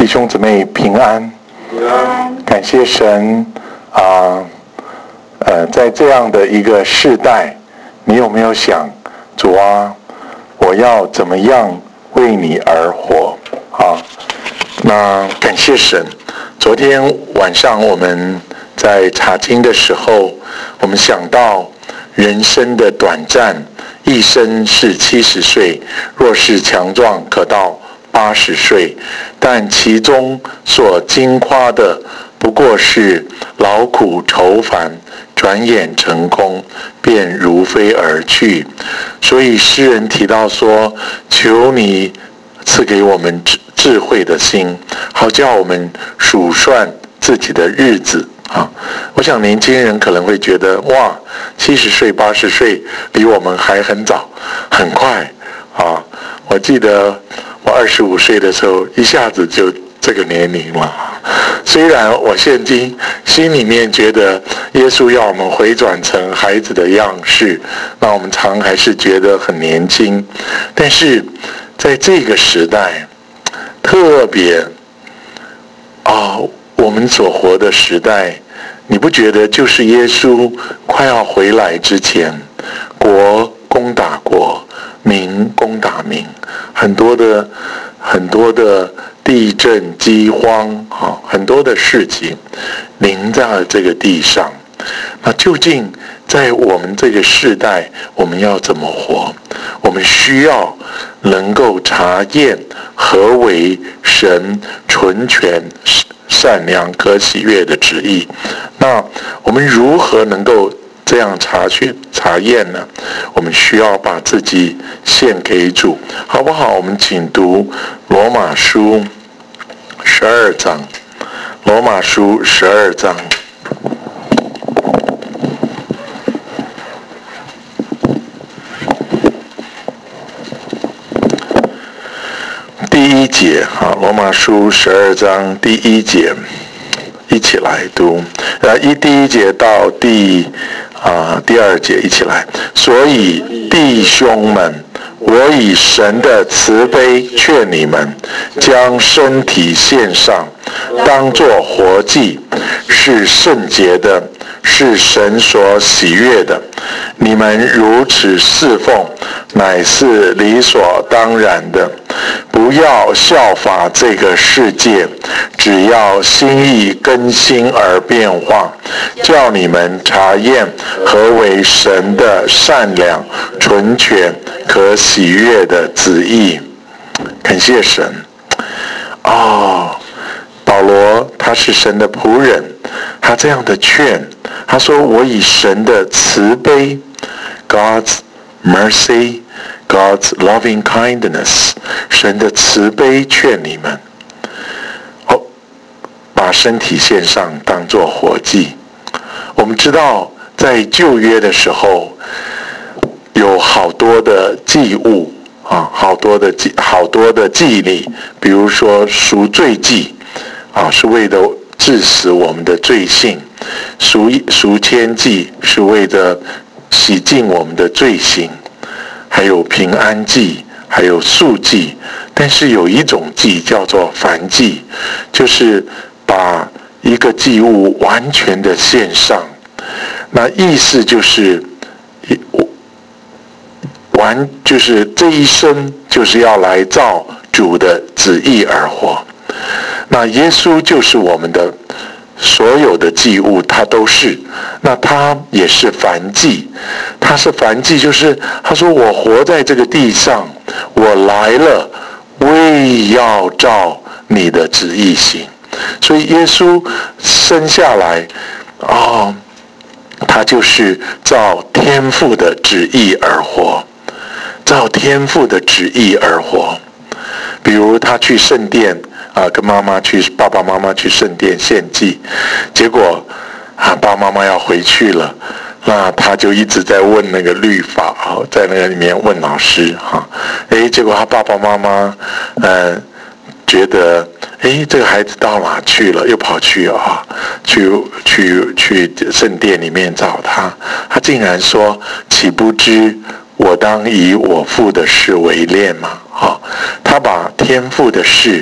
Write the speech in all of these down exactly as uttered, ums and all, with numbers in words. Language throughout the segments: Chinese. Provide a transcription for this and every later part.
兄姊妹平安， 平安， 感谢神啊、呃，在这样的一个世代，你有没有想，主啊，我要怎么样为你而活啊？那感谢神，昨天晚上我们在查经的时候，我们想到人生的短暂，一生是七十岁，若是强壮，可到八十岁，但其中所经夸的不过是劳苦愁烦，转眼成空，便如飞而去。所以诗人提到说，求你赐给我们智智慧的心，好叫我们数算自己的日子啊。我想年轻人可能会觉得，哇，七十岁八十岁离我们还很早，很快啊。我记得我二十五岁的时候，一下子就这个年龄了。虽然我现今心里面觉得耶稣要我们回转成孩子的样式，那我们常还是觉得很年轻。但是在这个时代，特别啊，我们所活的时代，你不觉得就是耶稣快要回来之前，国攻打国，民攻打民，很多的很多的地震、饥荒啊，很多的事情临在了这个地上。那究竟在我们这个世代，我们要怎么活？我们需要能够查验何为神纯全、善良、可喜悦的旨意。那我们如何能够这样查询查验呢？我们需要把自己献给主，好不好？我们请读罗马书十二章，罗马书十二章。第一节，好，罗马书十二章第一节，一起来读。呃，一第一节到第啊、呃、第二节一起来。所以弟兄们，我以神的慈悲劝你们，将身体献上，当作活祭，是圣洁的，是神所喜悦的。你们如此侍奉，乃是理所当然的。不要效法这个世界，只要心意更新而变化，叫你们查验何为神的善良、纯全、可喜悦的旨意。感谢神。哦，保罗他是神的仆人，他这样的劝，他说：“我以神的慈悲 ，God's mercy。”God's loving kindness， 神的慈悲劝你们，哦，把身体献上当作活祭。我们知道，在旧约的时候，有好多的祭物啊，好多的祭，好多的祭礼，比如说赎罪祭啊，是为了治死我们的罪性；赎赎愆祭是为了洗净我们的罪行。还有平安祭，还有素祭，但是有一种祭叫做燔祭，就是把一个祭物完全的献上。那意思就是完，就是这一生就是要来照主的旨意而活。那耶稣就是我们的所有的祭物，它都是。那他也是燔祭，他是燔祭，就是他说我活在这个地上，我来了，为要照你的旨意行。所以耶稣生下来，哦，他就是照天父的旨意而活，照天父的旨意而活。比如他去圣殿啊、呃，跟妈妈去，爸爸妈妈去圣殿献祭，结果啊，爸爸妈妈要回去了，那他就一直在问那个律法啊，在那个里面问老师哈，哎，结果他爸爸妈妈呃觉得，哎，这个孩子到哪去了？又跑去啊，去去去圣殿里面找他，他竟然说：“岂不知我当以我父的事为念吗？”啊，他把天父的事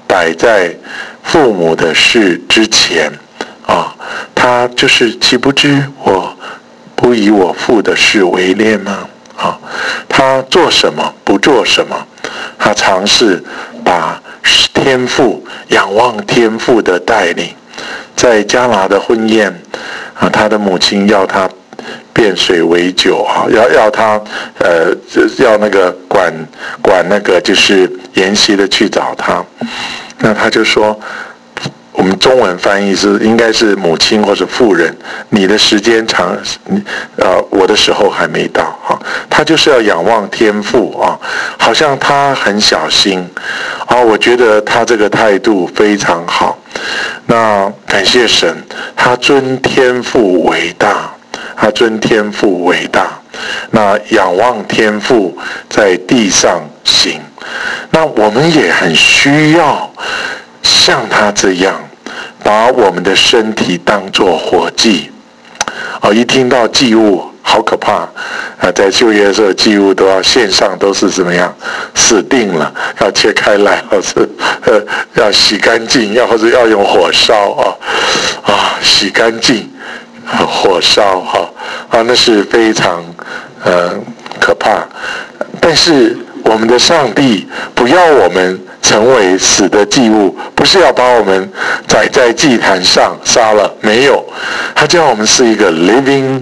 摆在父母的事之前啊，他就是岂不知我不以我父的事为念吗？啊，他做什么不做什么，他尝试把天父仰望天父的带领。在迦拿的婚宴啊，他的母亲要他变水为酒啊，要要他呃要那个管管那个就是筵席的去找他，那他就说，我们中文翻译是应该是母亲或者妇人，你的时间长，呃，我的时候还没到啊。他就是要仰望天父啊，好像他很小心啊。我觉得他这个态度非常好。那感谢神，他尊天父为大，他尊天父为大。那仰望天父在地上行，那我们也很需要像他这样，把我们的身体当作活祭。哦，一听到祭物好可怕啊！在旧约的时候，祭物都要线上都是怎么样死定了，要切开来，或是呃要洗干净，要或者要用火烧啊啊洗干净，啊、火烧哈 啊, 啊那是非常呃可怕。但是我们的上帝不要我们成为死的祭物，不是要把我们宰在祭坛上杀了，没有，他叫我们是一个 living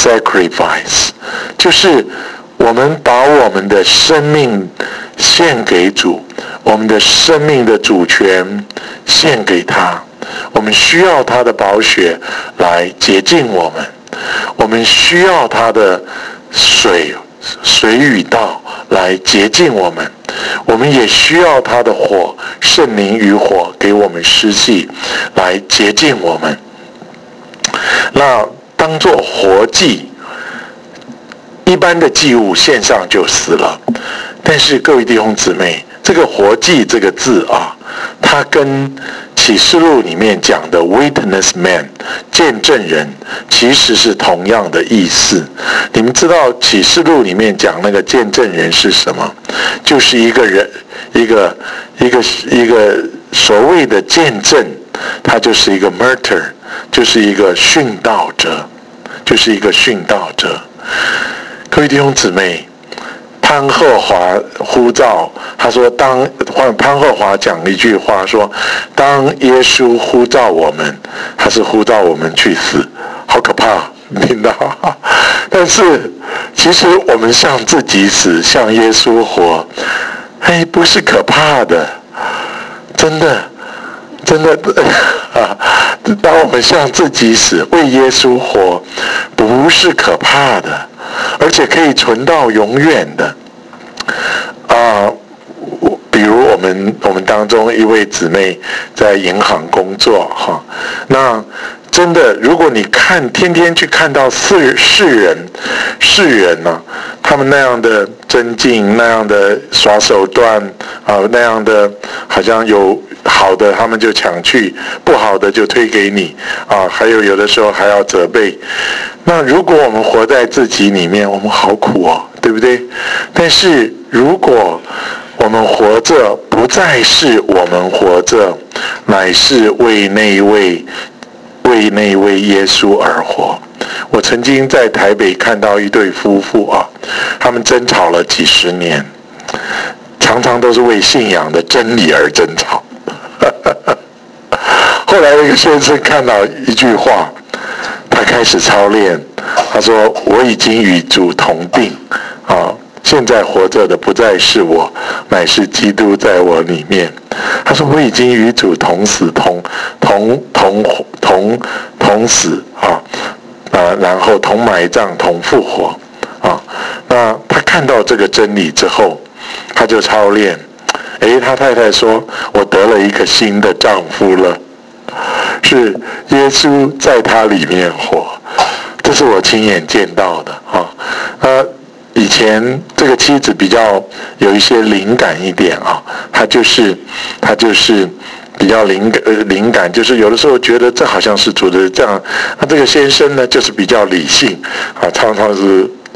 sacrifice， 就是我们把我们的生命献给主，我们的生命的主权献给他，我们需要他的宝血来洁净我们，我们需要他的水水与道来洁净我们，我们也需要他的火，圣灵与火给我们施洗来洁净我们。那当作活祭，一般的祭物献上就死了，但是各位弟兄姊妹，这个活祭这个字啊，它跟启示录里面讲的 witness man 见证人其实是同样的意思。你们知道启示录里面讲那个见证人是什么？就是一个人一个一个一个所谓的见证，他就是一个 martyr， 就是一个殉道者，就是一个殉道者。各位弟兄姊妹，潘鹤华呼召，他说当潘鹤华讲一句话说，当耶稣呼召我们，他是呼召我们去死，好可怕，听到？但是其实我们向自己死，向耶稣活，哎，不是可怕的，真的真的啊！当我们向自己死，为耶稣活，不是可怕的，而且可以存到永远的。啊、呃，比如我们我们当中一位姊妹在银行工作哈，那真的，如果你看天天去看到世世人世人呢、啊，他们那样的尊敬，那样的耍手段啊，那样的好像有好的他们就抢去，不好的就推给你啊，还有有的时候还要责备。那如果我们活在自己里面，我们好苦哦，对不对？但是如果我们活着不再是我们活着，乃是为那一位为那一位耶稣而活。我曾经在台北看到一对夫妇啊，他们争吵了几十年，常常都是为信仰的真理而争吵。后来那个先生看到一句话，他开始操练，他说：“我已经与主同定啊，现在活着的不再是我，乃是基督在我里面。”他说：“我已经与主同死，同同同同同死啊啊，然后同埋葬，同复活啊。”那他看到这个真理之后，他就操练。诶，他太太说：“我得了一个新的丈夫了，是耶稣在他里面活。”这是我亲眼见到的啊。呃，以前这个妻子比较有一些灵感一点啊，她就是她就是比较灵感呃灵感，就是有的时候觉得这好像是主的这样。那这个先生呢，就是比较理性啊，常常是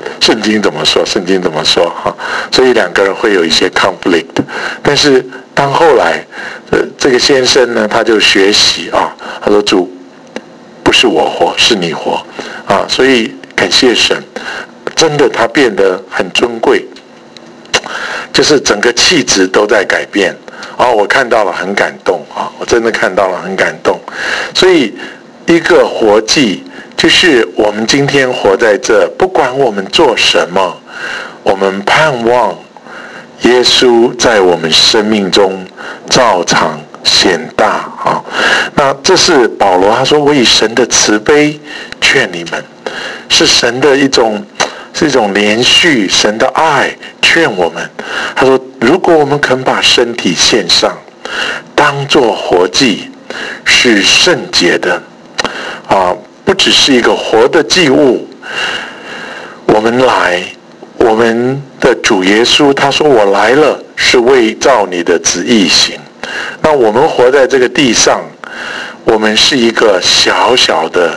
圣经怎么说？圣经怎么说？哈，所以两个人会有一些 conflict。但是当后来，呃，这个先生呢，他就学习啊，他说主，不是我活，是你活啊，所以感谢神，真的他变得很尊贵，就是整个气质都在改变。哦，我看到了，很感动啊！我真的看到了，很感动。所以，一个活祭，就是我们今天活在这，不管我们做什么，我们盼望耶稣在我们生命中照常显大啊！那这是保罗他说：“我以神的慈悲劝你们，是神的一种。”是一种连续神的爱劝我们。他说如果我们肯把身体献上当作活祭，是圣洁的啊，不只是一个活的祭物。我们来，我们的主耶稣他说我来了是为照你的旨意行。那我们活在这个地上，我们是一个小小的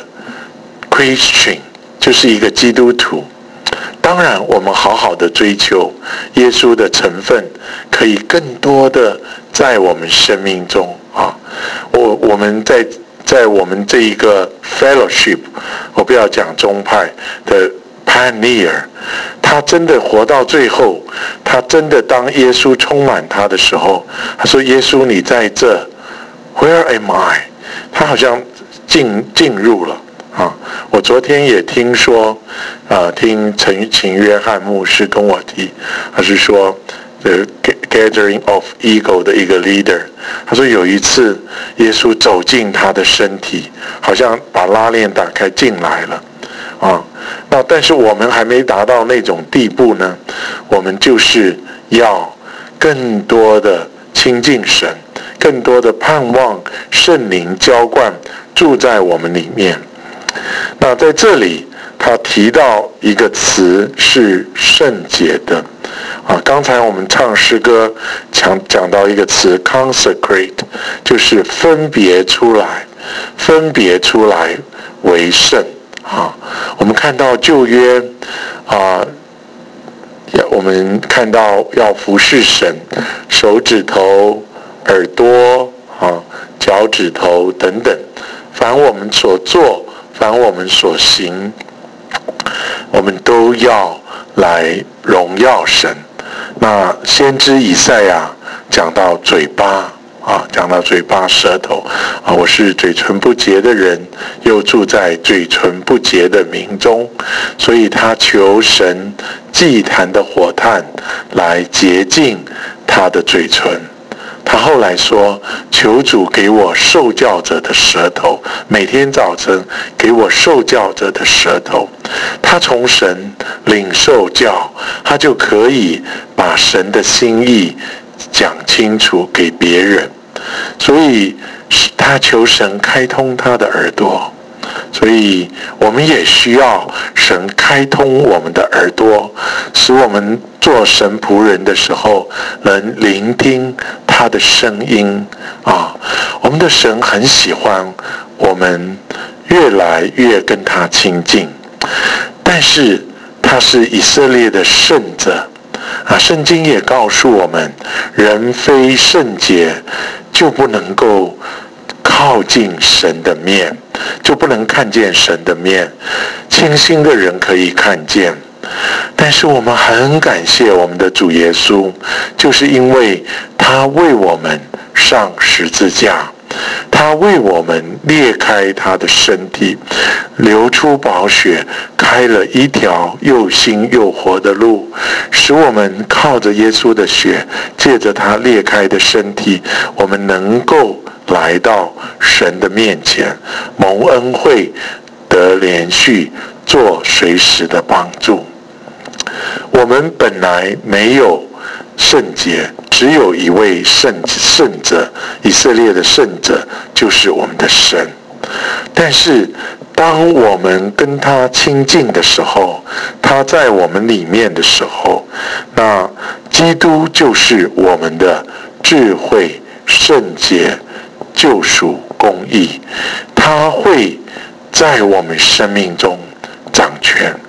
Christian， 就是一个基督徒。当然我们好好的追求耶稣的成分，可以更多的在我们生命中啊，我我们在在我们这一个 fellowship， 我不要讲宗派的 pioneer， 他真的活到最后，他真的当耶稣充满他的时候，他说耶稣你在这 Where am I？ 他好像进进入了啊！我昨天也听说，呃，听陈秦约翰牧师跟我提，他是说 The Gathering of Ego 的一个 leader， 他说有一次耶稣走进他的身体，好像把拉链打开进来了啊。那但是我们还没达到那种地步呢，我们就是要更多的亲近神，更多的盼望圣灵浇灌住在我们里面。那在这里他提到一个词是圣洁的啊，刚才我们唱诗歌讲讲到一个词 consecrate， 就是分别出来，分别出来为圣啊。我们看到旧约啊，我们看到要服侍神，手指头、耳朵啊、脚趾头等等，凡我们所做，凡我们所行，我们都要来荣耀神。那先知以赛亚讲到嘴巴啊，讲到嘴巴、舌头啊，我是嘴唇不洁的人，又住在嘴唇不洁的民中，所以他求神祭坛的火炭来洁净他的嘴唇。他后来说，求主给我受教者的舌头，每天早晨给我受教者的舌头。他从神领受教，他就可以把神的心意讲清楚给别人。所以他求神开通他的耳朵，所以我们也需要神开通我们的耳朵，使我们做神仆人的时候能聆听他的声音啊。我们的神很喜欢我们越来越跟他亲近，但是他是以色列的圣者啊。圣经也告诉我们，人非圣洁就不能够靠近神的面，就不能看见神的面。清心的人可以看见，但是我们很感谢我们的主耶稣，就是因为他为我们上十字架，他为我们裂开他的身体，流出宝血，开了一条又新又活的路，使我们靠着耶稣的血，借着他裂开的身体，我们能够来到神的面前，蒙恩惠，得连续，做随时的帮助。我们本来没有圣洁，只有一位圣圣者，以色列的圣者就是我们的神。但是当我们跟他亲近的时候，他在我们里面的时候，那基督就是我们的智慧、圣洁、救赎、公义，他会在我们生命中掌权，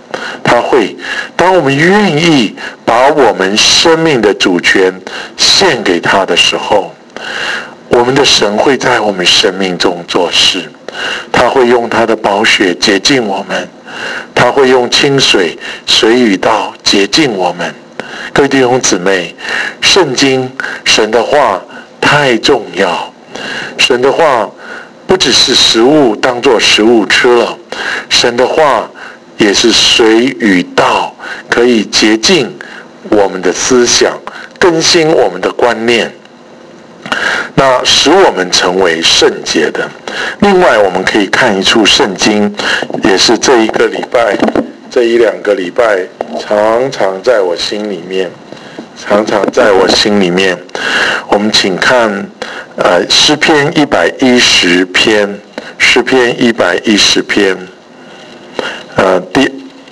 他会，当我们愿意把我们生命的主权献给他的时候，我们的神会在我们生命中做事。他会用他的宝血洁净我们，他会用清水水与道洁净我们。各位弟兄姊妹，圣经神的话太重要，神的话不只是食物当作食物吃了，神的话也是水与道，可以洁净我们的思想，更新我们的观念，那使我们成为圣洁的。另外我们可以看一处圣经，也是这一个礼拜这一两个礼拜常常在我心里面常常在我心里面我们请看呃诗篇一百一十篇诗篇一百一十篇呃第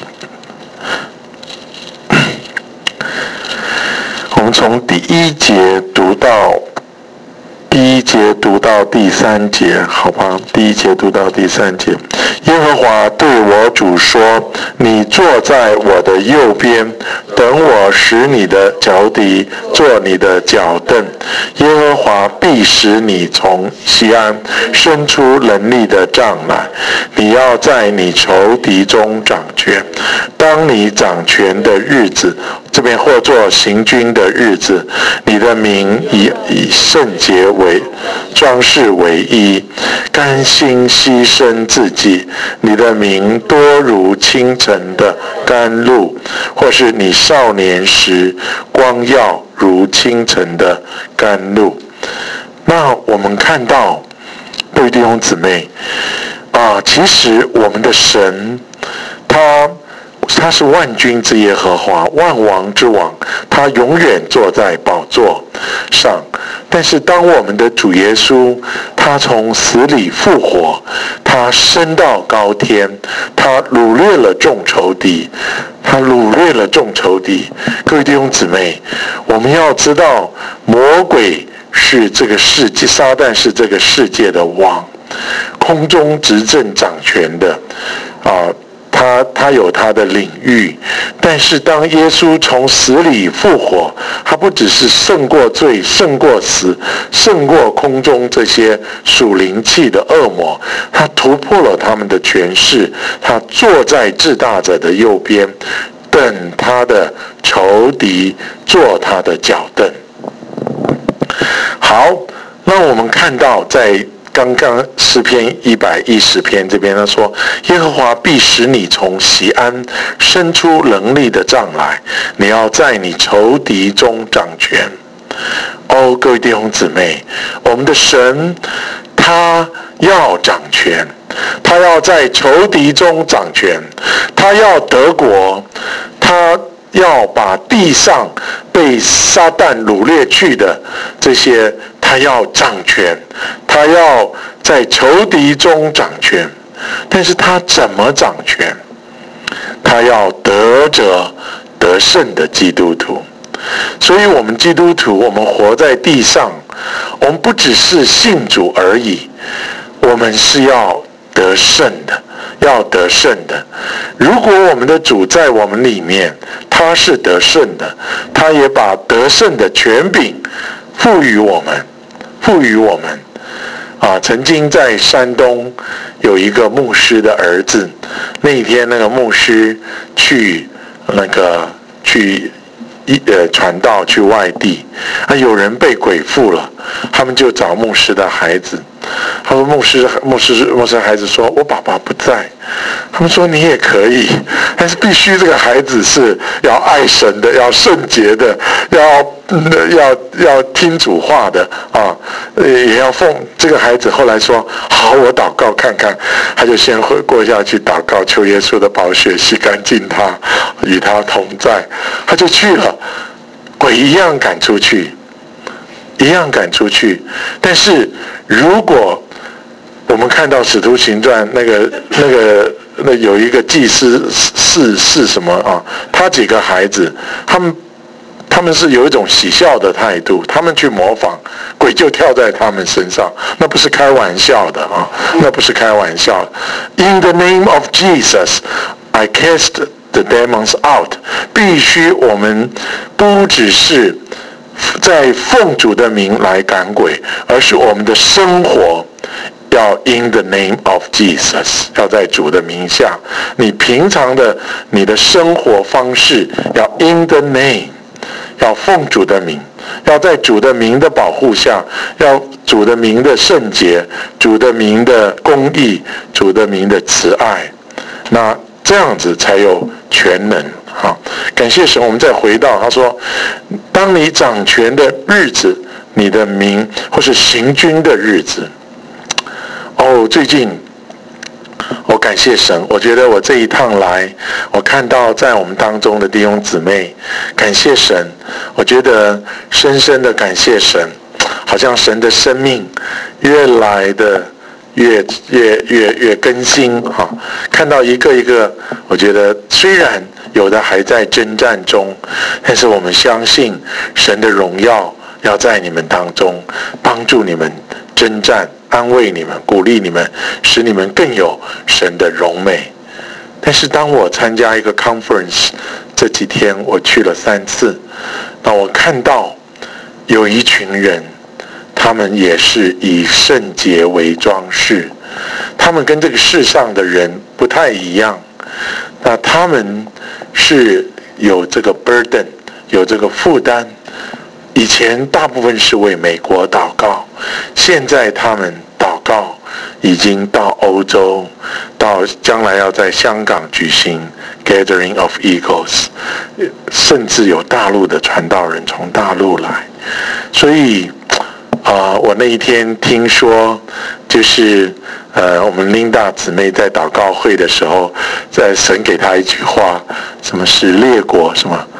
我们从第一节读到第一节读到第三节，好吧？第一节读到第三节。耶和华对我主说：你坐在我的右边，等我使你的脚底做你的脚凳。耶和华必使你从西安伸出能力的杖来，你要在你仇敌中掌权。当你掌权的日子，这边或作行军的日子，你的名以以圣洁为装饰为衣，甘心牺牲自己。你的名多如清晨的甘露，或是你少年时光耀如清晨的甘露。那我们看到，各位弟兄姊妹啊，其实我们的神，他他是万军之耶和华，万王之王，他永远坐在宝座上。但是当我们的主耶稣他从死里复活，他升到高天，他掳掠了众仇敌，他掳掠了众仇敌。各位弟兄姊妹，我们要知道，魔鬼是这个世界，撒旦是这个世界的王，空中执政掌权的啊。他他有他的领域，但是当耶稣从死里复活，他不只是胜过罪，胜过死，胜过空中这些属灵气的恶魔，他突破了他们的权势，他坐在至大者的右边，等他的仇敌做他的脚凳。好，那我们看到在刚刚诗篇一百一十篇这边他说，耶和华必使你从锡安伸出能力的杖来，你要在你仇敌中掌权。哦，各位弟兄姊妹，我们的神他要掌权，他要在仇敌中掌权，他要得国，他要把地上被撒旦掳掠去的这些，他要掌权，他要在仇敌中掌权。但是他怎么掌权？他要得着得胜的基督徒。所以我们基督徒，我们活在地上，我们不只是信主而已，我们是要得胜的，要得胜的。如果我们的主在我们里面，他是得胜的，他也把得胜的权柄赋予我们，赋予我们。啊，曾经在山东有一个牧师的儿子，那一天那个牧师去那个去一呃传道去外地，啊有人被鬼附了，他们就找牧师的孩子。他说牧师牧师牧师的孩子说，我爸爸不在。他们说你也可以，但是必须这个孩子是要爱神的，要圣洁的，要要要听主话的啊，也要奉。这个孩子后来说好，我祷告看看。他就先回过下去祷告，求耶稣的宝血洗干净他，与他同在。他就去了，鬼一样赶出去，一样赶出去。但是如果我们看到《使徒行传》那个那个那有一个祭司是是什么啊？他几个孩子，他们他们是有一种喜笑的态度，他们去模仿，鬼就跳在他们身上，那不是开玩笑的啊，那不是开玩笑。In the name of Jesus, I cast the demons out， 必须我们不只是在奉主的名来赶鬼，而是我们的生活要 in the name of Jesus， 要在主的名下。你平常的你的生活方式要 in the name， 要奉主的名，要在主的名的保护下，要主的名的圣洁，主的名的公义，主的名的慈爱。那这样子才有全能。好，感谢神。我们再回到他说，当你掌权的日子，你的名或是行军的日子。哦，最近我感谢神，我觉得我这一趟来，我看到在我们当中的弟兄姊妹，感谢神，我觉得深深的感谢神，好像神的生命越来的越越越越更新哈，看到一个一个，我觉得虽然有的还在征战中，但是我们相信神的荣耀要在你们当中帮助你们征战，安慰你们，鼓励你们，使你们更有神的荣美。但是当我参加一个 conference， 这几天我去了三次，那我看到有一群人，他们也是以圣洁为装饰，他们跟这个世上的人不太一样，那他们是有这个 burden， 有这个负担。以前大部分是为美国祷告，现在他们祷告已经到欧洲，到将来要在香港举行 Gathering of Eagles， 甚至有大陆的传道人从大陆来。所以啊、呃，我那一天听说，就是呃，我们琳达姊妹在祷告会的时候，在神给她一句话，什么是列国什么？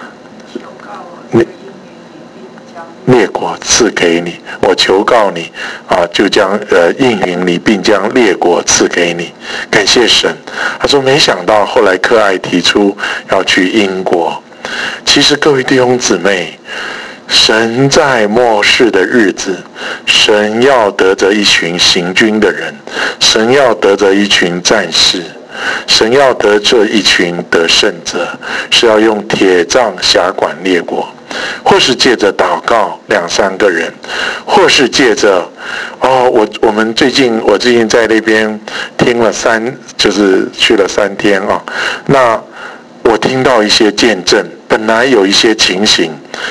列国赐给你，我求告你啊，就将呃应允你，并将列国赐给你。感谢神。他说没想到后来克爱提出要去英国。其实各位弟兄姊妹，神在末世的日子，神要得着一群行军的人，神要得着一群战士，神要得着一群得胜者，是要用铁杖辖管列国，或是借着祷告两三个人，或是借着哦，我我们最近我最近在那边听了三，就是去了三天啊。那我听到一些见证，本来有一些情形，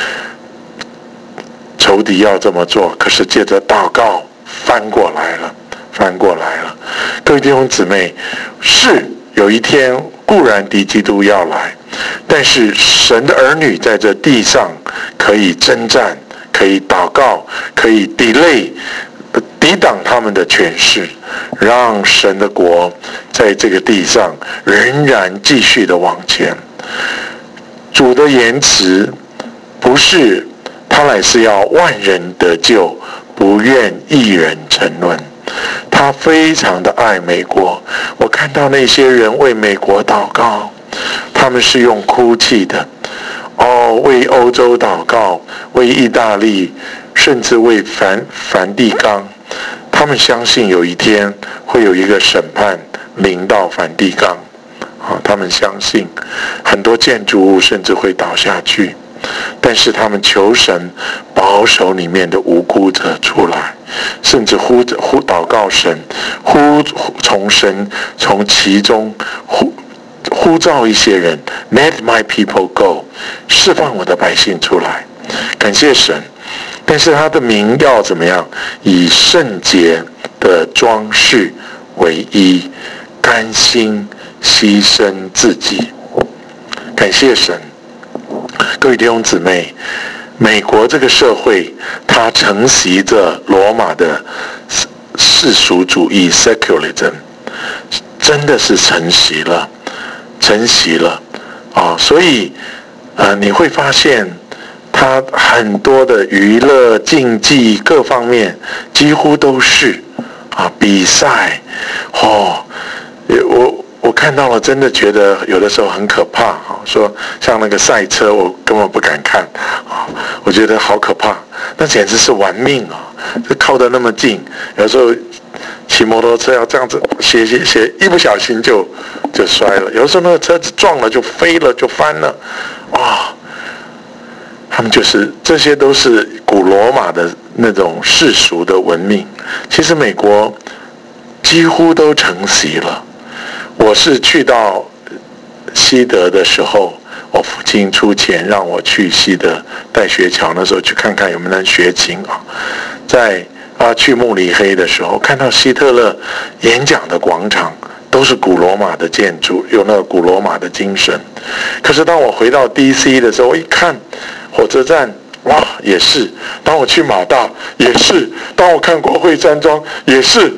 仇敌要这么做，可是借着祷告翻过来了，翻过来了。各位弟兄姊妹，是有一天固然敌基督要来，但是神的儿女在这地上可以征战，可以祷告，可以delay抵挡他们的权势，让神的国在这个地上仍然继续的往前。主的言辞不是他乃是要万人得救，不愿一人沉沦。他非常的爱美国，我看到那些人为美国祷告，他们是用哭泣的，哦，为欧洲祷告，为意大利，甚至为梵梵蒂冈。他们相信有一天会有一个审判临到梵蒂冈，啊，他们相信很多建筑物甚至会倒下去，但是他们求神保守里面的无辜者出来，甚至呼呼祷告神，呼从神从其中呼呼召一些人 ，Let my people go， 释放我的百姓出来，感谢神。但是他的名要怎么样？以圣洁的装饰为衣，甘心牺牲自己。感谢神。各位弟兄姊妹，美国这个社会，它承袭着罗马的世俗主义 secularism， 真的是承袭了，承袭了啊、哦！所以，呃，你会发现，它很多的娱乐、竞技各方面几乎都是啊比赛，哦，我。我看到了，真的觉得有的时候很可怕啊！说像那个赛车，我根本不敢看啊，我觉得好可怕，那简直是玩命啊！这靠得那么近，有时候骑摩托车要这样子斜斜斜，一不小心就就摔了。有时候那个车子撞了就飞了就翻了，哇！他们就是这些都是古罗马的那种世俗的文明。其实美国几乎都承袭了。我是去到西德的时候，我父亲出钱让我去西德戴学桥，那时候去看看有没有人学琴啊。在啊去慕尼黑的时候，看到希特勒演讲的广场都是古罗马的建筑，有那个古罗马的精神。可是当我回到 D C 的时候，我一看火车站，哇，也是；当我去马大，也是；当我看国会山庄，也是。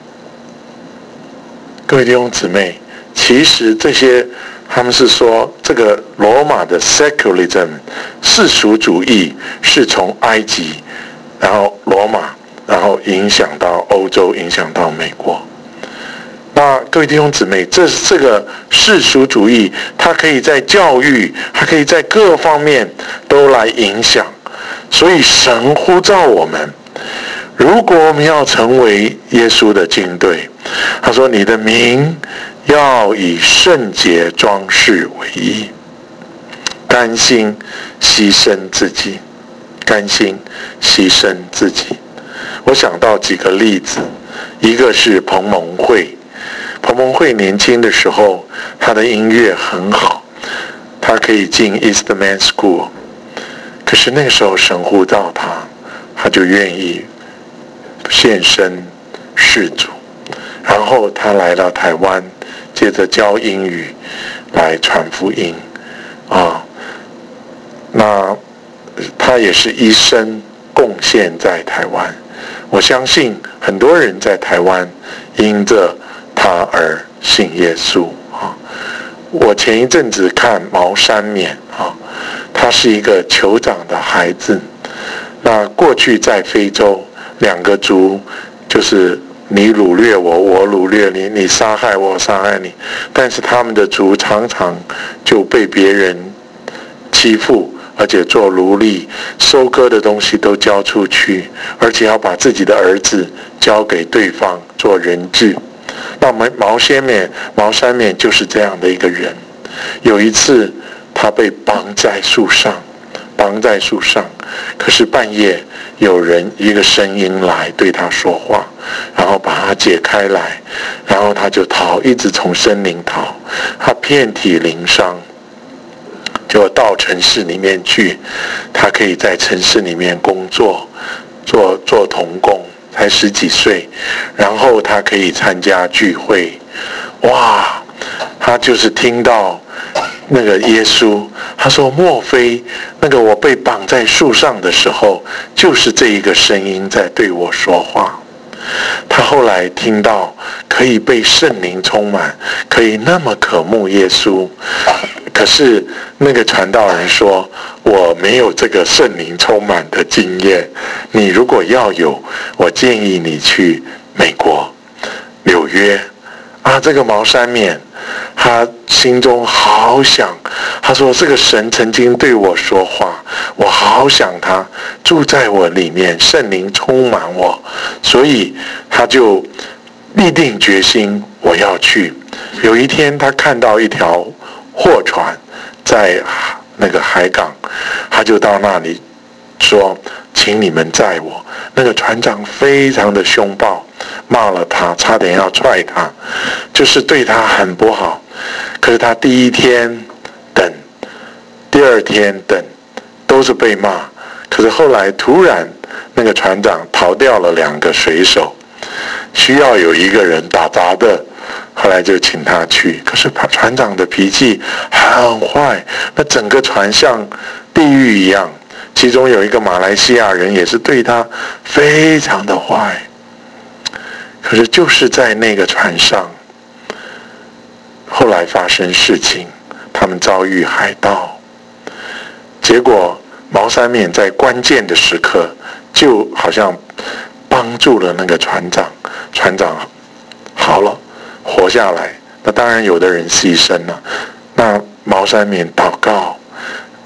各位弟兄姊妹，其实这些他们是说，这个罗马的 secularism 世俗主义是从埃及，然后罗马，然后影响到欧洲，影响到美国。那各位弟兄姊妹，这这个世俗主义，它可以在教育，它可以在各方面都来影响。所以神呼召我们，如果我们要成为耶稣的军队，他说：“你的名要以圣洁装饰为衣，甘心牺牲自己，甘心牺牲自己。”我想到几个例子，一个是彭蒙慧。彭蒙慧年轻的时候，他的音乐很好，他可以进 Eastman School。可是那个时候神呼召他，他就愿意献身事主。然后他来到台湾，接着教英语来传福音啊。那他也是一生贡献在台湾。我相信很多人在台湾因着他而信耶稣啊。我前一阵子看毛山勉啊，他是一个酋长的孩子。那过去在非洲，两个族就是你掳掠我，我掳掠你，你杀害我，我杀害你。但是他们的族常常就被别人欺负，而且做奴隶，收割的东西都交出去，而且要把自己的儿子交给对方做人质。那毛先勉、毛山勉就是这样的一个人。有一次，他被绑在树上，绑在树上，可是半夜有人一个声音来对他说话，然后把他解开来，然后他就逃，一直从森林逃，他遍体鳞伤。就到城市里面去，他可以在城市里面工作，做做童工，才十几岁，然后他可以参加聚会，哇，他就是听到那个耶稣，他说：“莫非那个我被绑在树上的时候，就是这一个声音在对我说话？”他后来听到可以被圣灵充满，可以那么渴慕耶稣。可是那个传道人说：“我没有这个圣灵充满的经验。你如果要有，我建议你去美国纽约啊。”这个毛山勉，他心中好想，他说：“这个神曾经对我说话，我好想他住在我里面，圣灵充满我。”所以他就立定决心，我要去。有一天，他看到一条货船在那个海港，他就到那里说：“请你们载我。”那个船长非常的凶暴，骂了他，差点要踹他，就是对他很不好。可是他第一天等，第二天等，都是被骂。可是后来突然那个船长逃掉了两个水手，需要有一个人打杂的，后来就请他去。可是船长的脾气很坏，那整个船像地狱一样。其中有一个马来西亚人也是对他非常的坏。可是就是在那个船上，后来发生事情，他们遭遇海盗，结果毛山勉在关键的时刻就好像帮助了那个船长，船长好了，活下来。那当然有的人牺牲了。那毛山勉祷告，他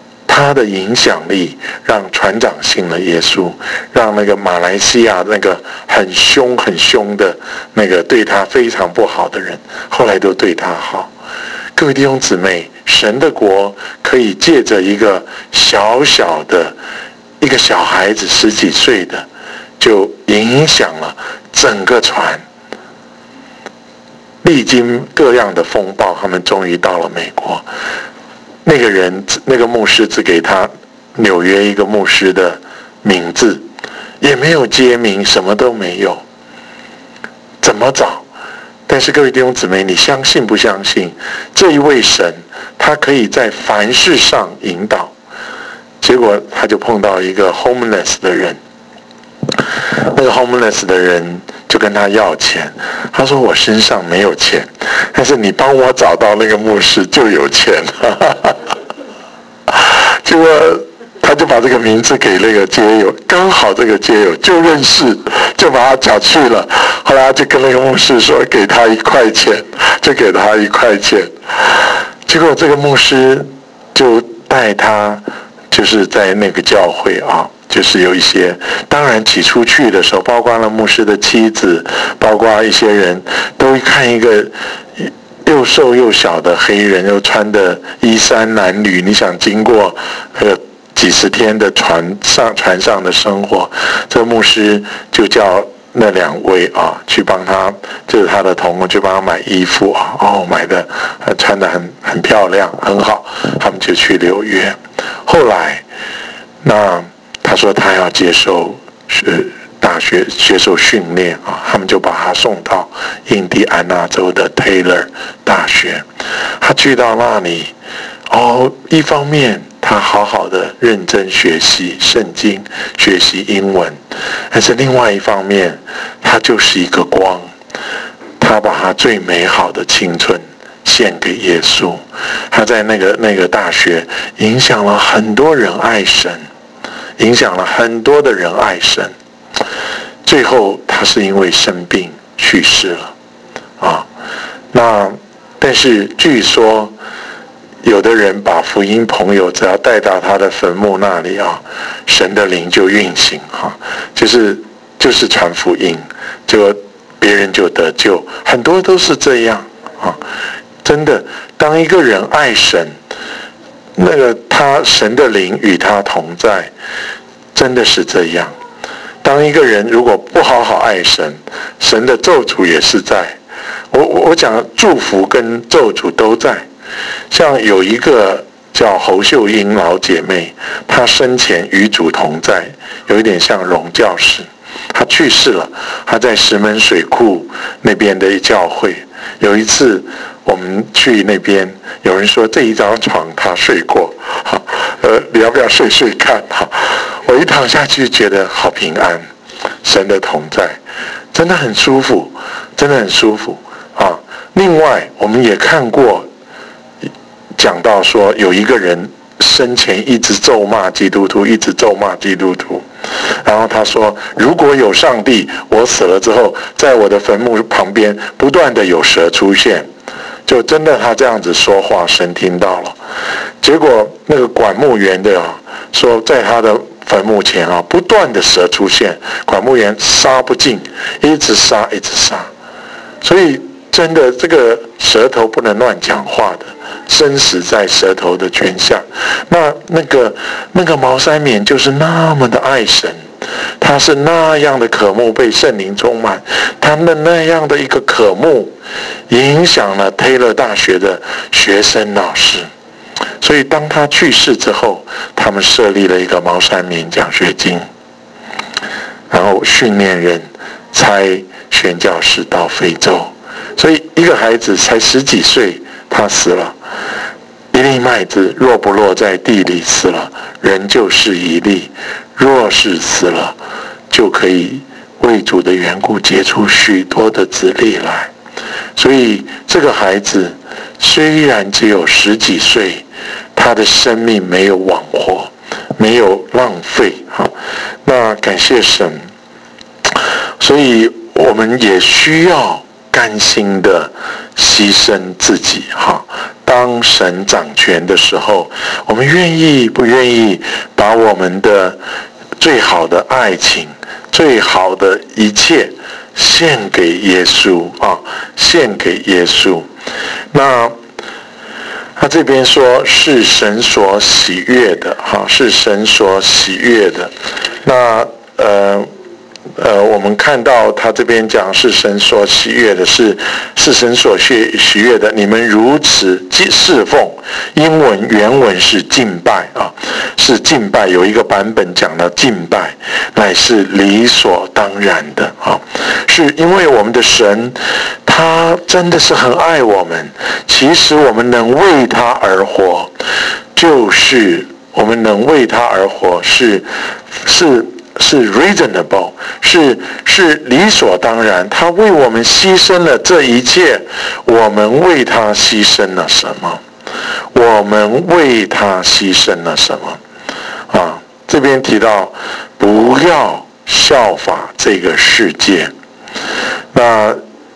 他的影响力让船长信了耶稣，让那个马来西亚那个很凶很凶的那个对他非常不好的人，后来都对他好。各位弟兄姊妹，神的国可以借着一个小小的一个小孩子十几岁的，就影响了整个船。历经各样的风暴，他们终于到了美国。那个人，那个牧师只给他纽约一个牧师的名字，也没有街名，什么都没有，怎么找？但是各位弟兄姊妹，你相信不相信这一位神，他可以在凡事上引导？结果他就碰到一个 homeless 的人，那个 homeless 的人就跟他要钱，他说我身上没有钱，但是你帮我找到那个牧师就有钱。结果他就把这个名字给那个街友，刚好这个街友就认识，就把他找去了。后来他就跟那个牧师说给他一块钱，就给他一块钱。结果这个牧师就带他就是在那个教会啊，就是有一些，当然起初去的时候，包括了牧师的妻子，包括一些人都看一个又瘦又小的黑人，又穿的衣衫褴褛，你想经过那个几十天的船上船上的生活，这个牧师就叫那两位啊去帮他，就是他的同工去帮他买衣服啊，哦，买的穿的很很漂亮，很好，他们就去纽约。后来，那他说他要接受是大学接受训练啊，他们就把他送到印第安纳州的 Taylor 大学。他去到那里，哦，一方面他好好的认真学习圣经，学习英文，但是另外一方面，他就是一个光，他把他最美好的青春献给耶稣。他在那个那个大学影响了很多人爱神，影响了很多的人爱神。最后他是因为生病去世了啊。那但是据说有的人把福音朋友只要带到他的坟墓那里啊，神的灵就运行啊，就是就是传福音，就别人就得救，很多都是这样啊。真的，当一个人爱神，那个他神的灵与他同在，真的是这样。当一个人如果不好好爱神，神的咒诅也是在。我我讲祝福跟咒诅都在。像有一个叫侯秀英老姐妹，她生前与主同在，有一点像荣教士。她去世了，她在石门水库那边的教会。有一次我们去那边，有人说这一张床她睡过，呃，你要不要睡睡看？我一躺下去觉得好平安，神的同在真的很舒服，真的很舒服啊。另外我们也看过讲到说有一个人生前一直咒骂基督徒，一直咒骂基督徒，然后他说如果有上帝，我死了之后在我的坟墓旁边不断的有蛇出现，就真的他这样子说话，神听到了。结果那个管牧员的啊说在他的坟墓前啊不断的蛇出现，管牧员杀不尽，一直杀一直杀。所以真的这个舌头不能乱讲话的，生死在舌头的权下。那那个那个毛山冕就是那么的爱神，他是那样的渴慕被圣灵充满，他的那样的一个渴慕影响了 Taylor 大学的学生老师。所以当他去世之后，他们设立了一个毛山冕奖学金，然后训练人差宣教士到非洲。所以一个孩子才十几岁，他死了。一粒麦子若不落在地里死了，人就是一粒；若是死了，就可以为主的缘故结出许多的子粒来。所以这个孩子虽然只有十几岁，他的生命没有枉活，没有浪费。那感谢神。所以我们也需要甘心的牺牲自己，哈， 当神掌权的时候，我们愿意不愿意把我们的最好的爱情、最好的一切献给耶稣啊？献给耶稣。那他这边说是神所喜悦的，哈，是神所喜悦的。那呃。呃，我们看到他这边讲是神所喜悦的，是是神所喜喜悦的。你们如此侍奉，英文原文是敬拜啊，是敬拜。有一个版本讲了敬拜，乃是理所当然的啊，是因为我们的神，他真的是很爱我们。其实我们能为他而活，就是我们能为他而活，是是。是 reasonable， 是是理所当然。他为我们牺牲了这一切，我们为他牺牲了什么？我们为他牺牲了什么？啊，这边提到不要效法这个世界。那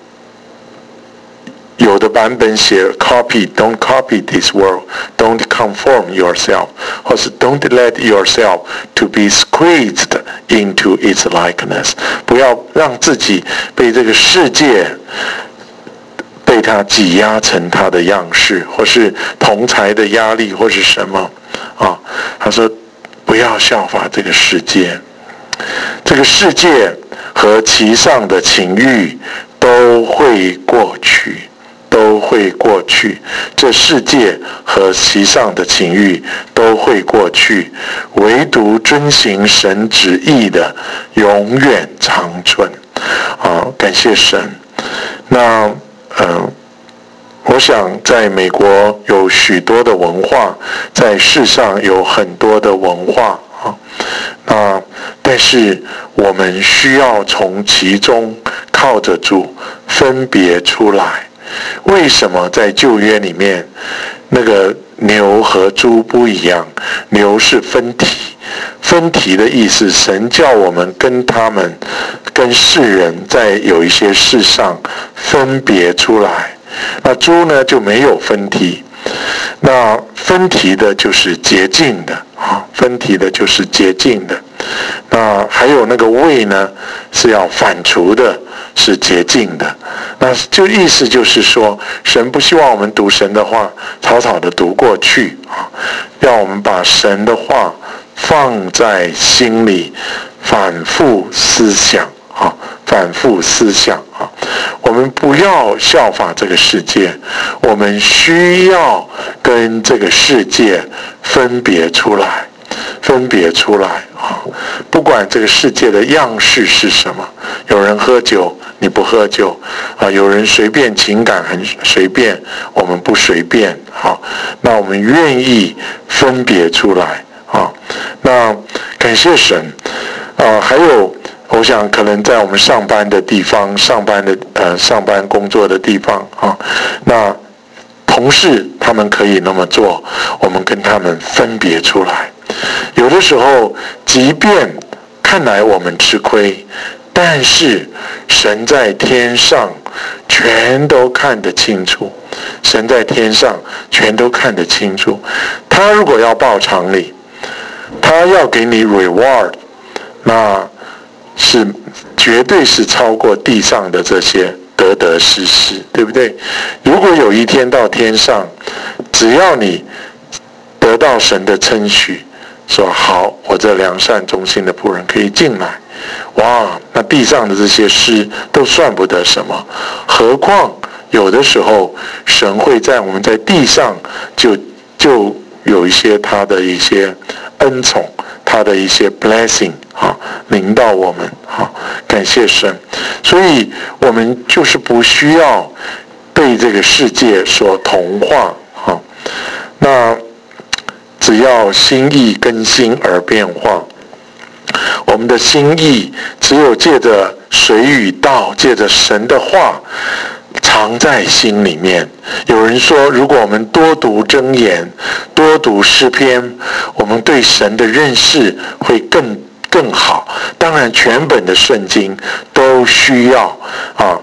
有的版本写 copy don't copy this world, don't conform yourself， 或是 don't let yourself to be squeezed into its likeness， 不要让自己被这个世界被它挤压成它的样式，或是同侪的压力，或是什么啊？他说不要效法这个世界，这个世界和其上的情欲都会过去。都会过去，这世界和其上的情欲都会过去，唯独遵行神旨意的永远长存。啊，感谢神。那呃，我想在美国有许多的文化，在世上有很多的文化啊。那但是我们需要从其中靠着主分别出来。为什么在旧约里面那个牛和猪不一样？牛是分体，分体的意思，神叫我们跟他们跟世人在有一些事上分别出来。那猪呢就没有分体，那分体的就是洁净的啊，分体的就是洁净的。那还有那个胃呢是要反刍的，是洁净的。那就意思就是说，神不希望我们读神的话草草的读过去啊，让我们把神的话放在心里，反复思想啊，反复思想啊。我们不要效法这个世界，我们需要跟这个世界分别出来。分别出来啊！不管这个世界的样式是什么，有人喝酒，你不喝酒啊；有人随便情感很随便，我们不随便。好，那我们愿意分别出来啊。那感谢神啊！还有，我想可能在我们上班的地方、上班的呃上班工作的地方啊，那同事他们可以那么做，我们跟他们分别出来。有的时候，即便看来我们吃亏，但是神在天上全都看得清楚。神在天上全都看得清楚。他如果要报偿你，他要给你 reward， 那是绝对是超过地上的这些得得失失，对不对？如果有一天到天上，只要你得到神的称许，说好，我这良善忠心的仆人可以进来，哇，那地上的这些事都算不得什么，何况有的时候神会在我们在地上就就有一些他的一些恩宠，他的一些 blessing 啊，临到我们啊，感谢神。所以我们就是不需要被这个世界所同化啊，那只要心意更新而变化。我们的心意只有借着水与道，借着神的话藏在心里面。有人说，如果我们多读箴言，多读诗篇，我们对神的认识会更更好。当然全本的圣经都需要啊，它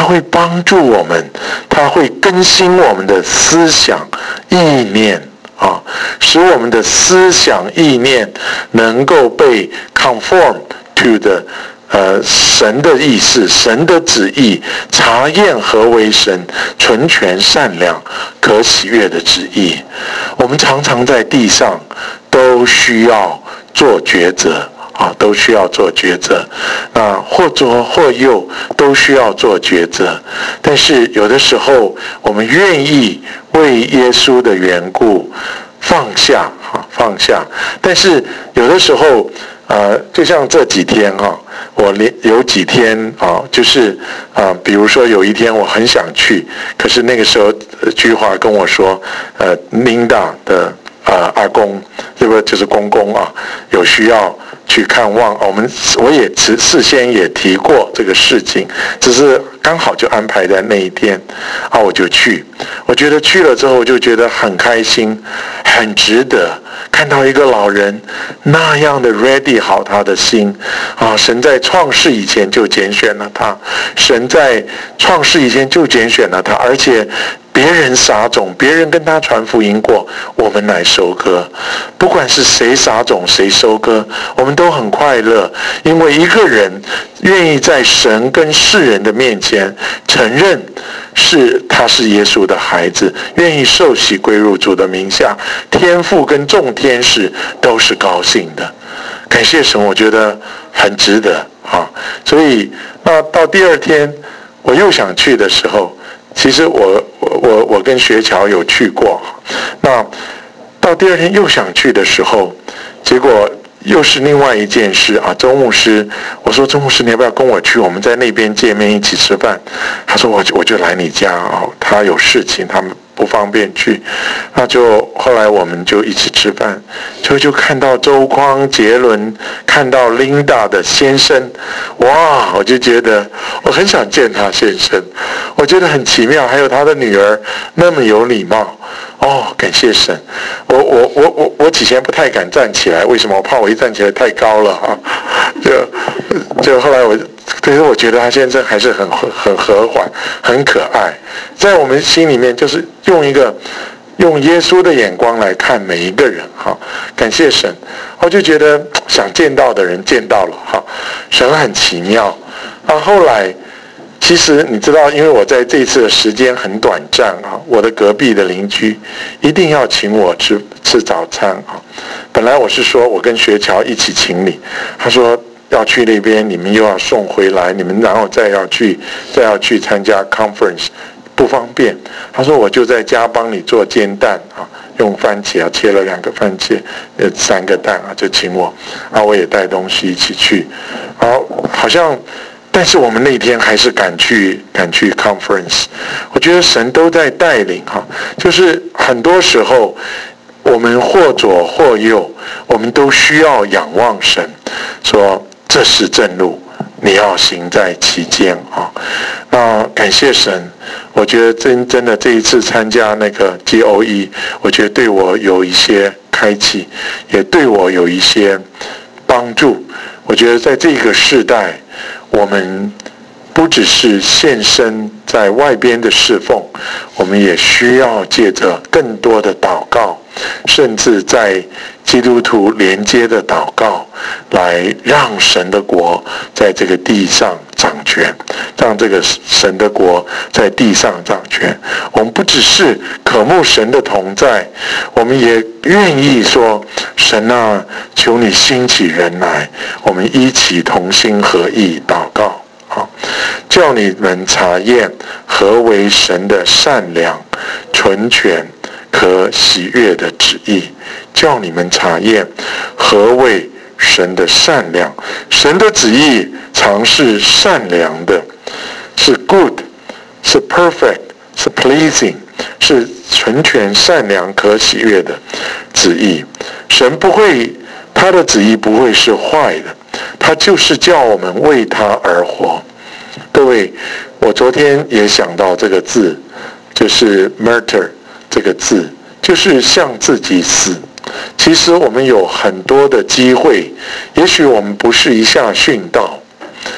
会帮助我们，他会更新我们的思想意念啊，使我们的思想意念能够被 conform to the呃，神的意思，神的旨意，查验何为神纯全善良可喜悦的旨意。我们常常在地上都需要做抉择啊，都需要做抉择。那或左或右都需要做抉择。但是有的时候，我们愿意为耶稣的缘故放下啊，放下。但是有的时候，呃，就像这几天哈、啊。我连有几天啊，就是啊，比如说有一天我很想去，可是那个时候菊华跟我说，呃，Linda 的呃阿公，这个就是公公啊，有需要去看望。我们我也事事先也提过这个事情，只是刚好就安排在那一天啊，我就去。我觉得去了之后就觉得很开心，很值得。看到一个老人那样的 ready 好他的心啊！神在创世以前就拣选了他，神在创世以前就拣选了他，而且别人撒种，别人跟他传福音过，我们来收割。不管是谁撒种谁收割，我们都很快乐，因为一个人愿意在神跟世人的面前承认是他是耶稣的孩子，愿意受洗归入主的名下，天父跟众天使都是高兴的。感谢神，我觉得很值得啊！所以那到第二天我又想去的时候，其实我我我跟学乔有去过，那到第二天又想去的时候，结果又是另外一件事啊！周牧师，我说周牧师，你要不要跟我去？我们在那边见面一起吃饭。他说我我就来你家啊，他有事情，他们不方便去。那就后来我们就一起吃饭，就就看到周匡、杰伦，看到 Linda 的先生，哇！我就觉得我很想见他先生，我觉得很奇妙。还有他的女儿那么有礼貌。哦，感谢神！我我我我我以前不太敢站起来，为什么？我怕我一站起来太高了啊！就就后来我，可是我觉得他先生还是很很和缓，很可爱，在我们心里面就是用一个用耶稣的眼光来看每一个人哈。感谢神，我就觉得想见到的人见到了哈，神很奇妙啊。后来。其实你知道，因为我在这一次的时间很短暂啊，我的隔壁的邻居一定要请我吃吃早餐啊。本来我是说我跟学乔一起请你，他说要去那边，你们又要送回来，你们然后再要去再要去参加 conference， 不方便。他说我就在家帮你做煎蛋啊，用番茄啊切了两个番茄，呃三个蛋啊，就请我，啊我也带东西一起去，然后好像。但是我们那天还是赶去赶去 conference， 我觉得神都在带领哈，就是很多时候我们或左或右，我们都需要仰望神，说这是正路，你要行在其间啊。那感谢神，我觉得真真的这一次参加那个 G O E， 我觉得对我有一些开启，也对我有一些帮助。我觉得在这个世代。我们不只是献身在外边的侍奉，我们也需要借着更多的祷告，甚至在基督徒连接的祷告，来让神的国在这个地上掌权，让这个神的国在地上掌权。我们不只是渴慕神的同在，我们也愿意说，神啊，求你兴起人来，我们一起同心合意祷告，好，叫你们查验何为神的善良、纯全、可喜悦的旨意。叫你们查验何为神的善良，神的旨意常是善良的，是 good， 是 perfect， 是 pleasing， 是纯全、善良、可喜悦的旨意。神不会，他的旨意不会是坏的，他就是叫我们为他而活。各位，我昨天也想到这个字，就是 martyr 这个字，就是向自己死。其实我们有很多的机会，也许我们不是一下殉道，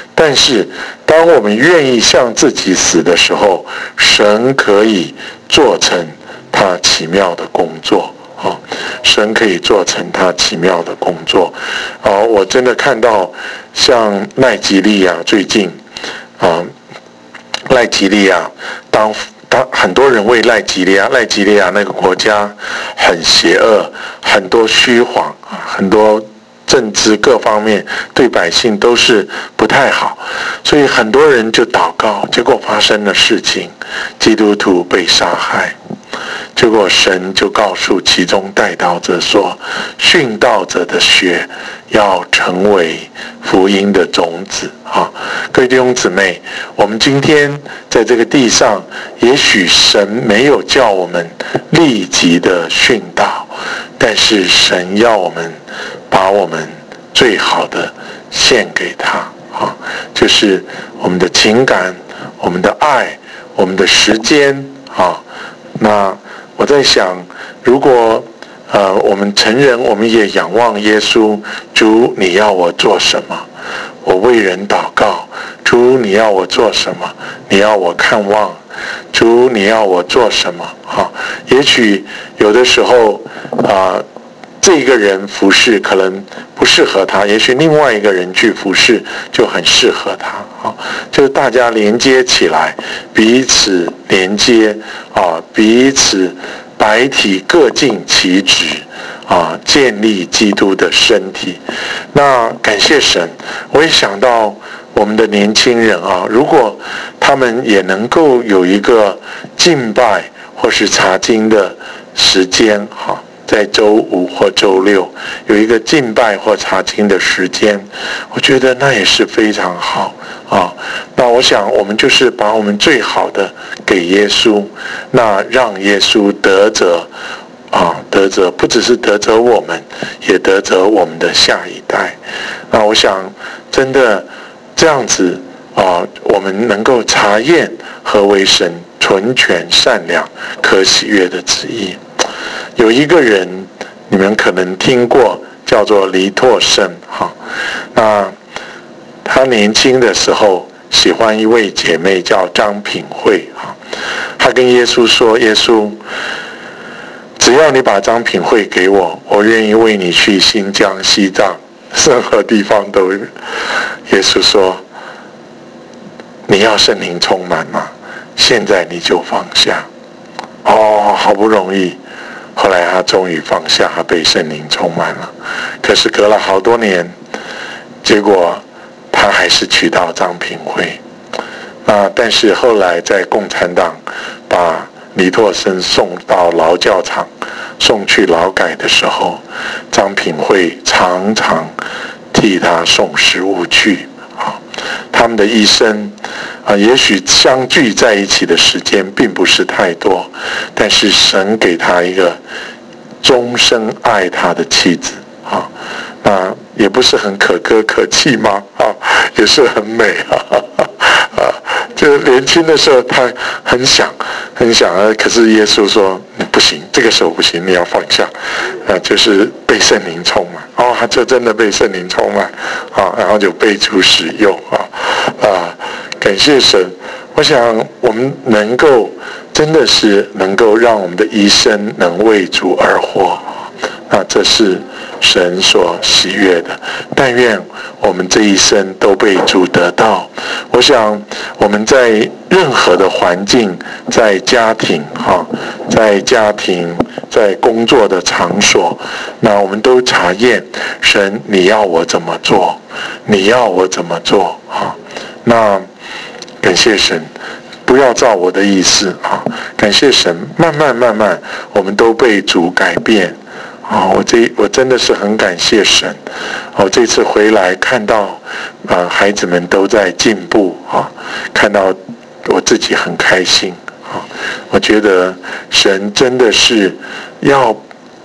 但是当我们愿意向自己死的时候，神可以做成他奇妙的工作啊！神可以做成他奇妙的工作啊！我真的看到像奈及利亚最近啊，奈及利亚当当很多人为奈及利亚，奈及利亚那个国家很邪恶，很多虚谎，很多政治各方面对百姓都是不太好，所以很多人就祷告，结果发生了事情，基督徒被杀害，结果神就告诉其中代祷者说，殉道者的血要成为福音的种子啊！各位弟兄姊妹，我们今天在这个地上，也许神没有叫我们立即的殉道，但是神要我们把我们最好的献给他啊，就是我们的情感、我们的爱、我们的时间啊。那我在想，如果呃我们成人，我们也仰望耶稣，主你要我做什么？我为人祷告，主你要我做什么？你要我看望，主你要我做什么？哈，也许有的时候啊、呃，这个人服侍可能不适合他，也许另外一个人去服侍就很适合他啊。就是大家连接起来，彼此连接啊，彼此百体各尽其职啊，建立基督的身体。那感谢神，我也想到我们的年轻人啊，如果他们也能够有一个敬拜或是查经的时间哈，在周五或周六有一个敬拜或查经的时间，我觉得那也是非常好啊。那我想我们就是把我们最好的给耶稣，那让耶稣得着啊，得着不只是得着我们，也得着我们的下一代。那我想真的这样子啊，我们能够查验何为神纯全善良可喜悦的旨意。有一个人你们可能听过，叫做黎拓生哈。那他年轻的时候喜欢一位姐妹叫张品慧哈，他跟耶稣说，耶稣，只要你把张品慧给我，我愿意为你去新疆、西藏，任何地方都。耶稣说，你要圣灵充满吗？现在你就放下。哦，好不容易，后来他终于放下，他被圣灵充满了。可是隔了好多年，结果他还是娶到张品慧。那但是后来在共产党把黎拓生送到劳教场，送去劳改的时候，张品慧常常替他送食物去啊。他们的一生啊，也许相聚在一起的时间并不是太多，但是神给他一个终身爱他的妻子啊，那也不是很可歌可泣吗？啊，也是很美啊。啊，就年轻的时候他很想很想啊，可是耶稣说不行，这个时候不行，你要放下啊，就是被圣灵充满哦，他就真的被圣灵充满啊，然后就被主使用啊啊，感谢神。我想我们能够真的是能够让我们的一生能为主而活，那这是神所喜悦的。但愿我们这一生都被主得到。我想我们在任何的环境，在家庭哈，在家庭，在工作的场所，那我们都查验神，你要我怎么做？你要我怎么做？哈，那感谢神。不要照我的意思啊！感谢神，慢慢慢慢，我们都被主改变啊！我这我真的是很感谢神。我这次回来看到啊，孩子们都在进步啊，看到我自己很开心啊！我觉得神真的是要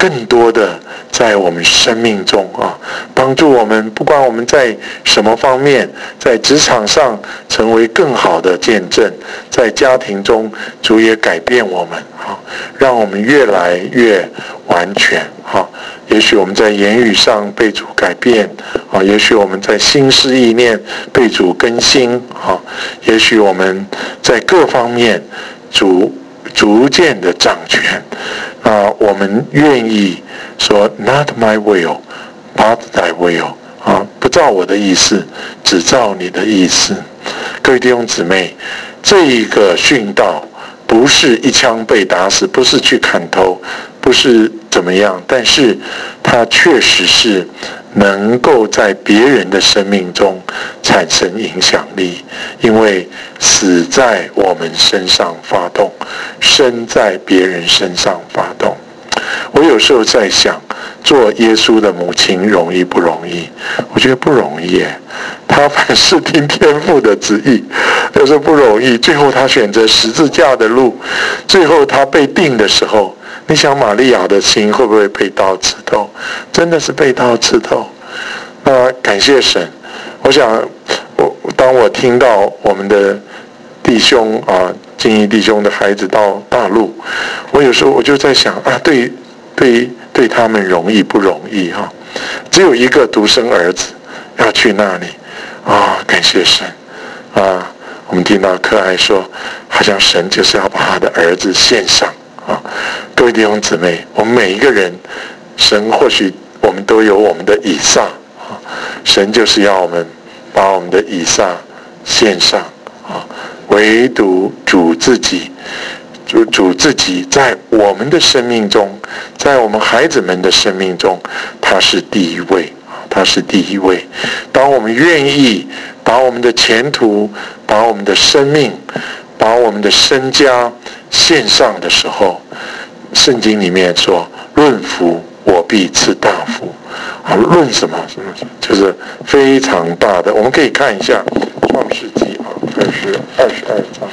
更多的在我们生命中啊，帮助我们，不管我们在什么方面，在职场上成为更好的见证，在家庭中主也改变我们啊，让我们越来越完全啊。也许我们在言语上被主改变啊，也许我们在心思意念被主更新啊，也许我们在各方面主逐渐的掌权啊，我们愿意说 Not my will, but thy will 啊，不照我的意思，只照你的意思。各位弟兄姊妹，这一个训道不是一枪被打死，不是去砍头，不是怎么样，但是它确实是能够在别人的生命中产生影响力，因为死在我们身上发动，生在别人身上发动。我有时候在想，做耶稣的母亲容易不容易？我觉得不容易耶。他凡事听天父的旨意，有时候不容易。最后他选择十字架的路，最后他被定的时候，你想玛利亚的心会不会被刀刺透？真的是被刀刺透。那感谢神，我想我当我听到我们的弟兄啊，敬义弟兄的孩子到大陆，我有时候我就在想啊，对对对他们容易不容易哈、啊？只有一个独生儿子要去那里啊，感谢神啊！我们听到可爱说，好像神就是要把他的儿子献上啊！各位弟兄姊妹，我们每一个人，神或许我们都有我们的以撒啊，神就是要我们把我们的以撒献上啊，唯独主自己。主主自己在我们的生命中，在我们孩子们的生命中，他是第一位，他是第一位。当我们愿意把我们的前途、把我们的生命、把我们的身家献上的时候，圣经里面说：“论福，我必赐大福。”啊，论什么？什么？就是非常大的。我们可以看一下《创世纪》啊，二十二十二章。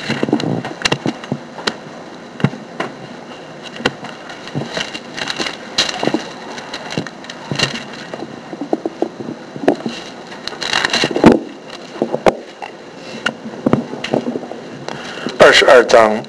二十二章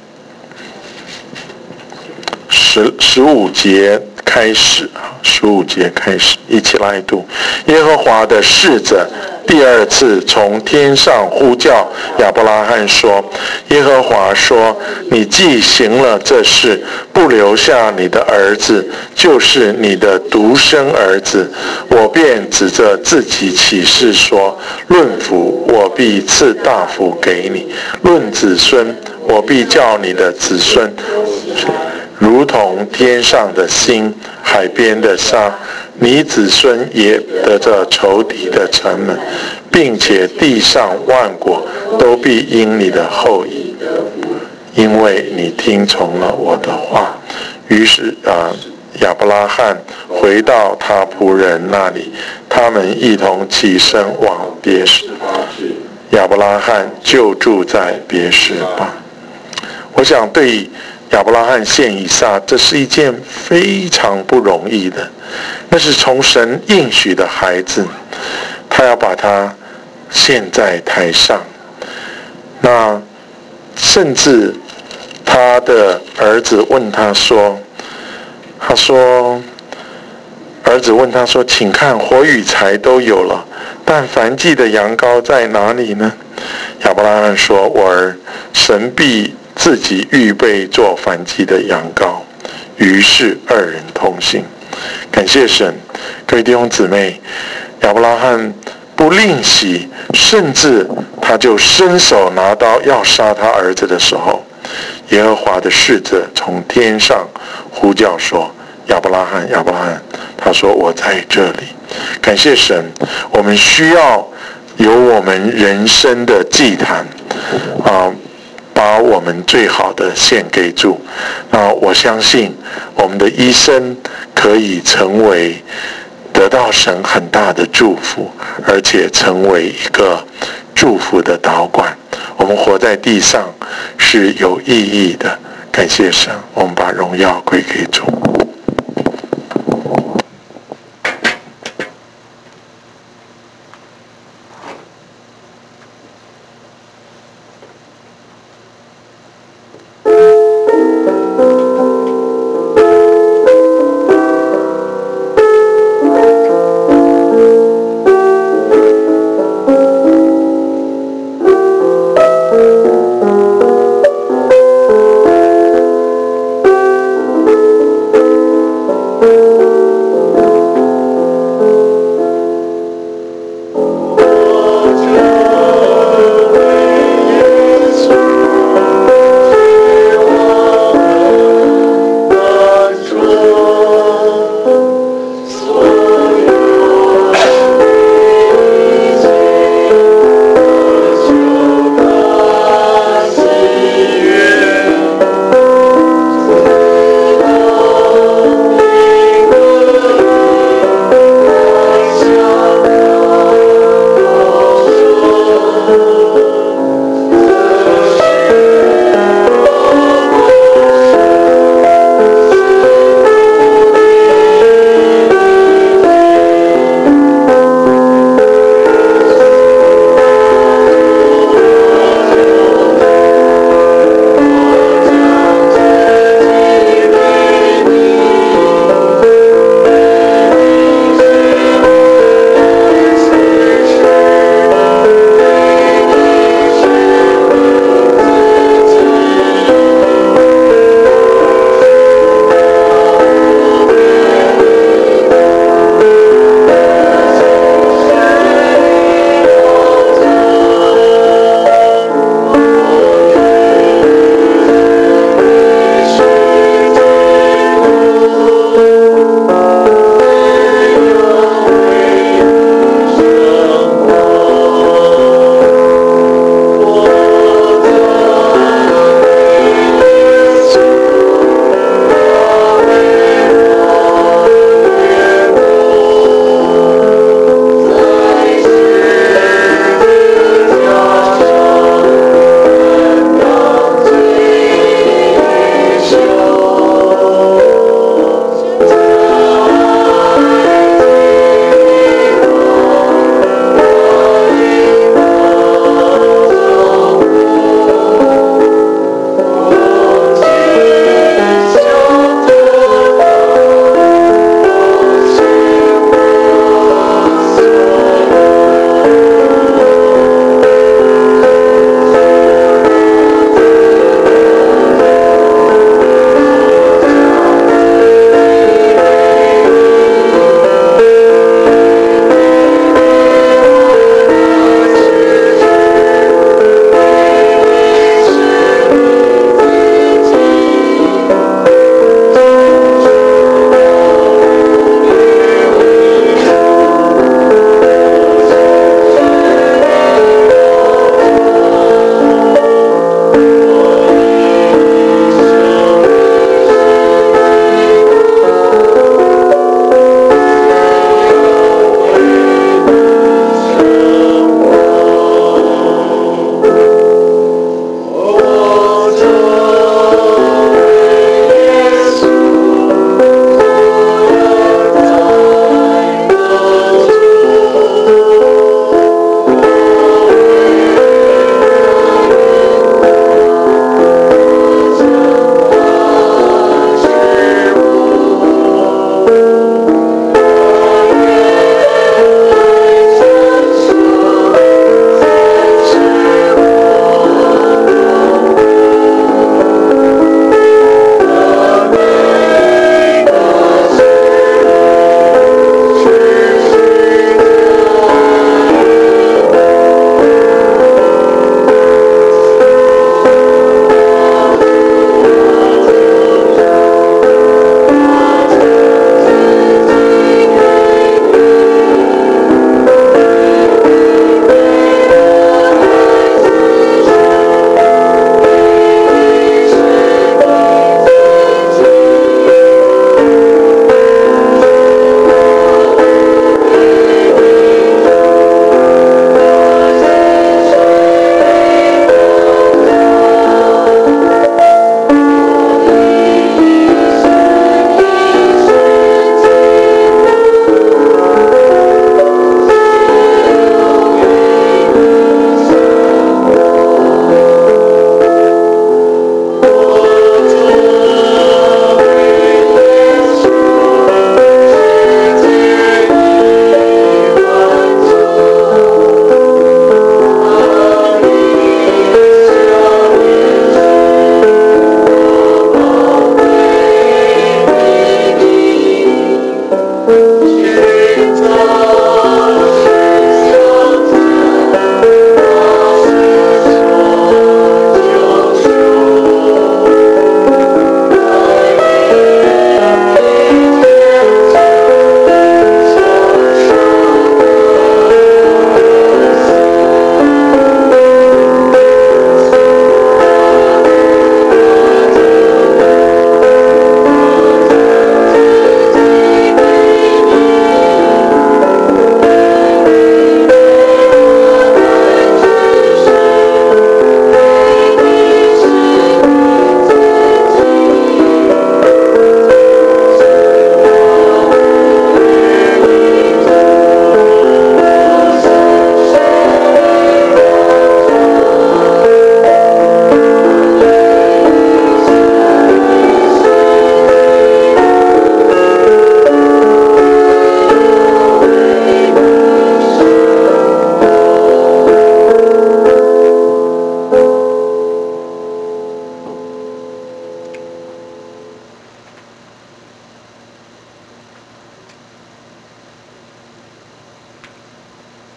十十五节开始啊，十五节开始，一起来读。耶和华的使者第二次从天上呼叫亚伯拉罕说：“耶和华说，你既行了这事，不留下你的儿子，就是你的独生儿子，我便指着自己起誓说：论福，我必赐大福给你；论子孙，我必叫你的子孙如同天上的星，海边的沙。你子孙也得着仇敌的城门，并且地上万国都必因你的后裔，因为你听从了我的话。”于是啊，亚伯拉罕回到他仆人那里，他们一同起身往别是巴。亚伯拉罕就住在别是巴。我想对亚伯拉罕献以撒，这是一件非常不容易的。那是从神应许的孩子，他要把他献在台上。那甚至他的儿子问他说：“他说，儿子问他说，请看，火与柴都有了，但燔祭的羊羔在哪里呢？”亚伯拉罕说：“我儿，神必自己预备做燔祭的羊羔。”于是二人同行。感谢神，各位弟兄姊妹，亚伯拉罕不吝惜，甚至他就伸手拿刀要杀他儿子的时候，耶和华的使者从天上呼叫说：“亚伯拉罕，亚伯拉罕！”他说：“我在这里。”感谢神，我们需要有我们人生的祭坛啊，把我们最好的献给主。那我相信我们的一生可以成为得到神很大的祝福，而且成为一个祝福的导管。我们活在地上是有意义的。感谢神，我们把荣耀归给主。